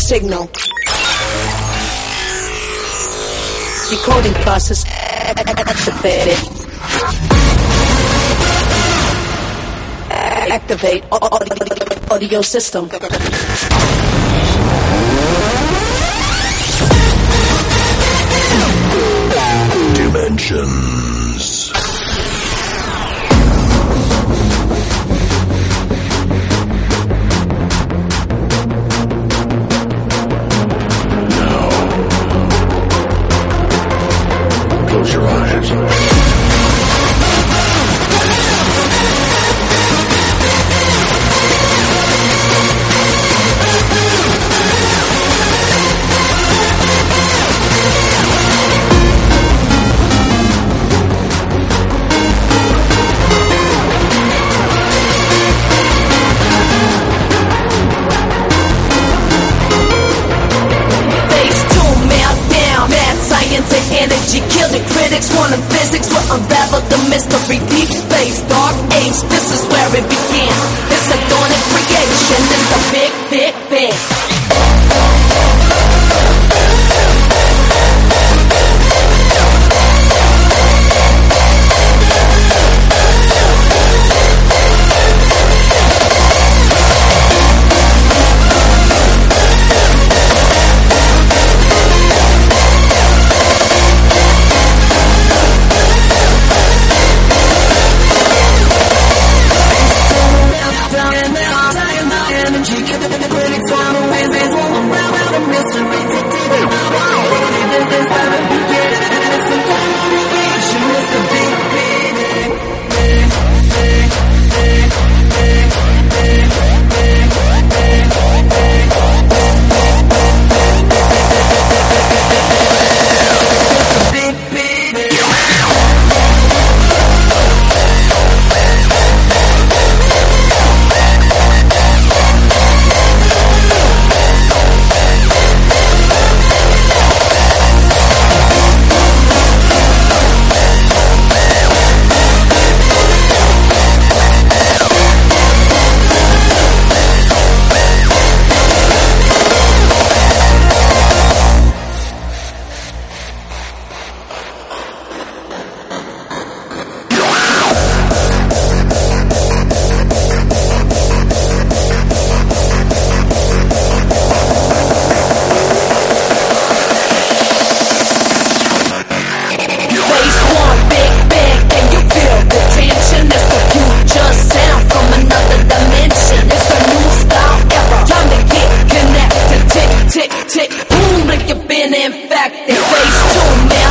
signal. Decoding process activated. Activate audio system. Dimensions. Close your eyes. Energy, kill the critics, quantum physics will unravel the mystery. Deep space, dark age, this is where it began. It's a dawn of creation, it's the big, big bang. Tick, boom, like you've been infected. Phase 2 now.